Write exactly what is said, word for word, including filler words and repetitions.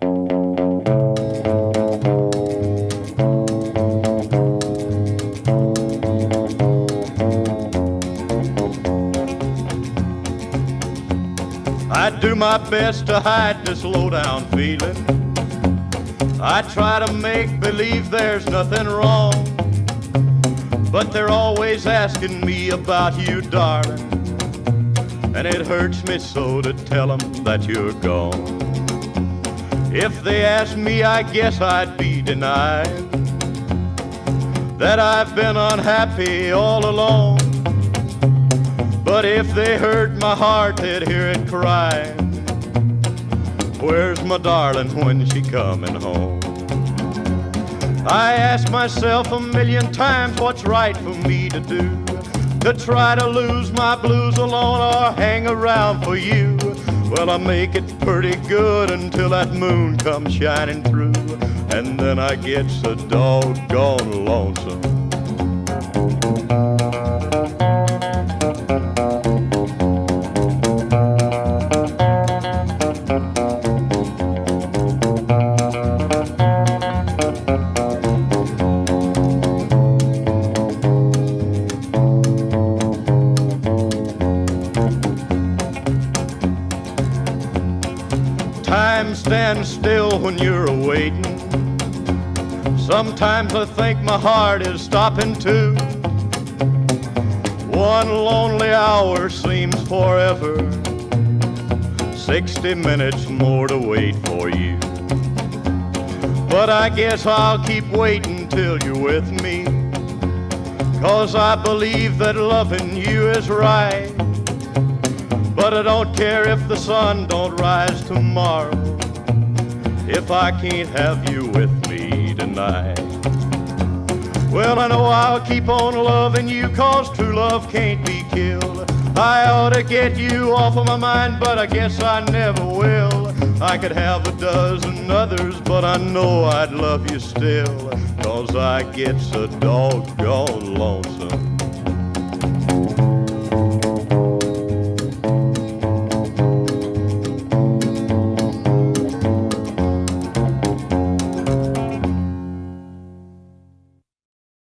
I do my best to hide this low-down feeling. I try to make believe there's nothing wrong, but they're always asking me about you, darling, and it hurts me so to tell them that you're gone. If they asked me, I guess I'd be denied that I've been unhappy all along. But if they heard my heart, they'd hear it crying, where's my darling when she coming home? I ask myself a million times what's right for me to do, to try to lose my blues alone or hang around for you. Well, I make it pretty good until that moon comes shining through, and then I get so doggone lonesome. Time stands still when you're awaiting. Sometimes I think my heart is stopping too. One lonely hour seems forever, sixty minutes more to wait for you. But I guess I'll keep waiting till you're with me, 'cause I believe that loving you is right. But I don't care if the sun don't rise tomorrow, if I can't have you with me tonight. Well, I know I'll keep on loving you, 'cause true love can't be killed. I ought to get you off of my mind, but I guess I never will. I could have a dozen others, but I know I'd love you still, 'cause I get so doggone lonesome.